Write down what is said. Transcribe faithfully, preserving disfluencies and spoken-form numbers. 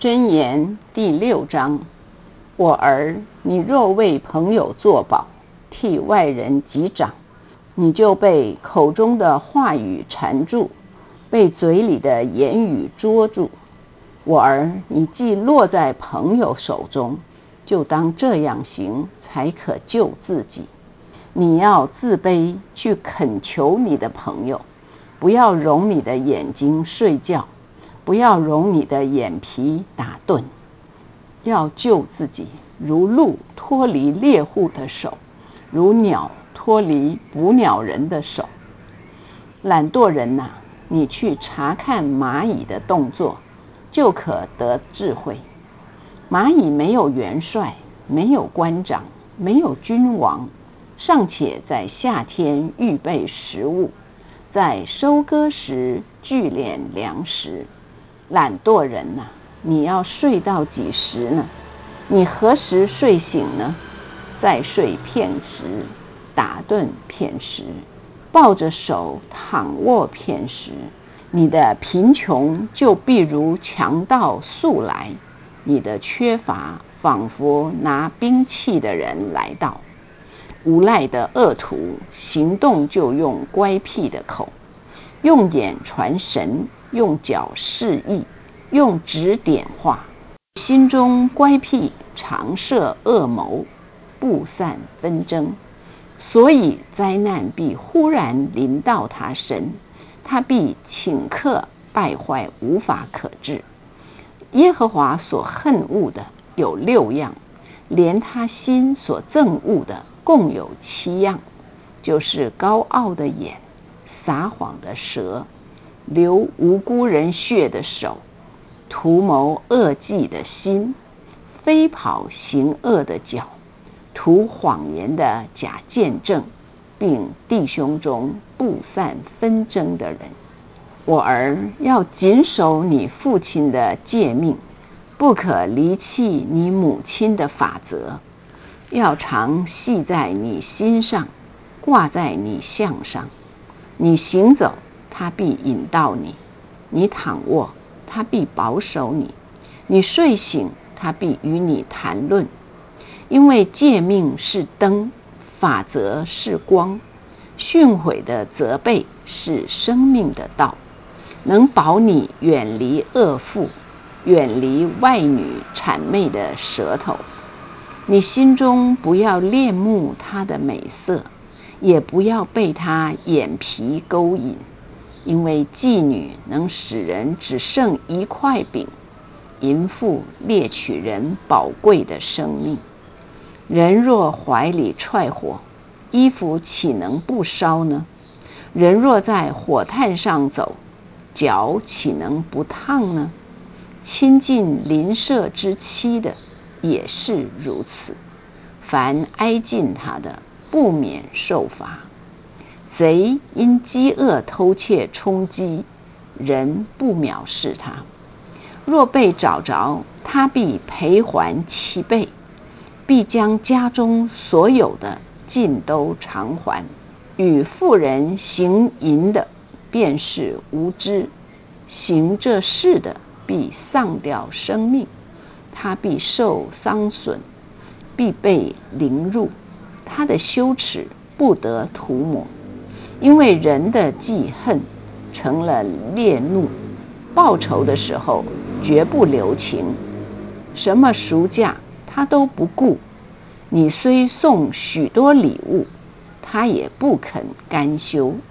箴言第六章：我儿，你若为朋友作保，替外人击掌，你就被口中的话语缠住，被嘴里的言语捉住。我儿，你既落在朋友手中，就当这样行，才可救自己。你要自卑，去恳求你的朋友，不要容你的眼睛睡觉，不要容你的眼皮打盹。要救自己，如鹿脱离猎户的手，如鸟脱离捕鸟人的手。懒惰人哪、啊，你去查看蚂蚁的动作，就可得智慧。蚂蚁没有元帅，没有官长，没有君王，尚且在夏天预备食物，在收割时聚敛粮食。懒惰人哪、啊，你要睡到几时呢？你何时睡醒呢？再睡片时，打盹片时，抱着手躺卧片时，你的贫穷就必如强盗速来，你的缺乏仿佛拿兵器的人来到。无赖的恶徒行动就用乖僻的口，用眼传神，用脚示意，用指点话，心中乖僻，常设恶谋，布散纷争。所以灾难必忽然临到他身，他必顷刻败坏，无法可治。耶和华所恨恶的有六样，连他心所憎恶的共有七样，就是高傲的眼，撒谎的舌，流无辜人血的手，图谋恶计的心，飞跑行恶的脚，图谎言的假见证，并弟兄中布散纷争的人。我儿，要谨守你父亲的诫命，不可离弃你母亲的法则，要常系在你心上，挂在你项上。你行走，他必引导你；你躺卧，他必保守你；你睡醒，他必与你谈论。因为诫命是灯，法则是光，训诲的责备是生命的道，能保你远离恶妇，远离外女谄媚的舌头。你心中不要恋慕她的美色，也不要被她眼皮勾引，因为妓女能使人只剩一块饼，淫妇猎取人宝贵的生命。人若怀里踹火，衣服岂能不烧呢？人若在火炭上走，脚岂能不烫呢？亲近邻舍之妻的也是如此，凡挨近他的，不免受罚。贼因饥饿偷窃充饥，人不藐视他。若被找着，他必赔还七倍，必将家中所有的尽都偿还。与妇人行淫的，便是无知；行这事的，必丧掉生命。他必受伤损，必被凌辱，他的羞耻不得涂抹。因为人的记恨成了烈怒，报仇的时候绝不留情，什么赎价他都不顾。你虽送许多礼物，他也不肯甘休。